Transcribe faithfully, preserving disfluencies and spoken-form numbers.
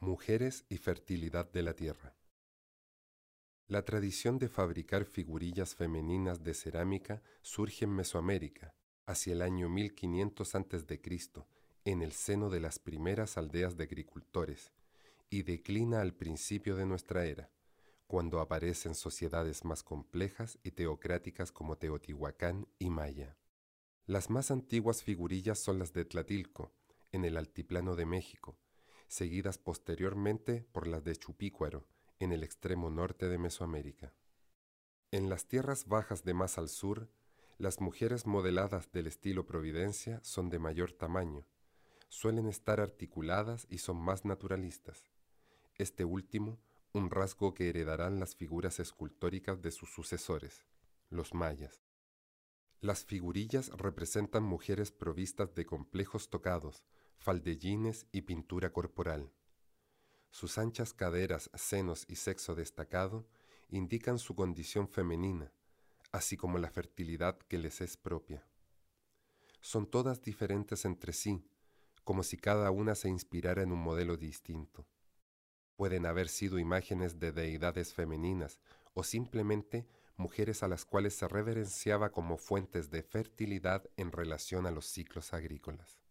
Mujeres y fertilidad de la tierra. La tradición de fabricar figurillas femeninas de cerámica surge en Mesoamérica, hacia el año mil quinientos antes de Cristo, en el seno de las primeras aldeas de agricultores, y declina al principio de nuestra era, cuando aparecen sociedades más complejas y teocráticas como Teotihuacán y Maya. Las más antiguas figurillas son las de Tlatilco, en el altiplano de México, seguidas posteriormente por las de Chupícuaro, en el extremo norte de Mesoamérica. En las tierras bajas de más al sur, las mujeres modeladas del estilo Providencia son de mayor tamaño, suelen estar articuladas y son más naturalistas. Este último, un rasgo que heredarán las figuras escultóricas de sus sucesores, los mayas. Las figurillas representan mujeres provistas de complejos tocados, faldellines y pintura corporal. Sus anchas caderas, senos y sexo destacado indican su condición femenina, así como la fertilidad que les es propia. Son todas diferentes entre sí, como si cada una se inspirara en un modelo distinto. Pueden haber sido imágenes de deidades femeninas o simplemente mujeres a las cuales se reverenciaba como fuentes de fertilidad en relación a los ciclos agrícolas.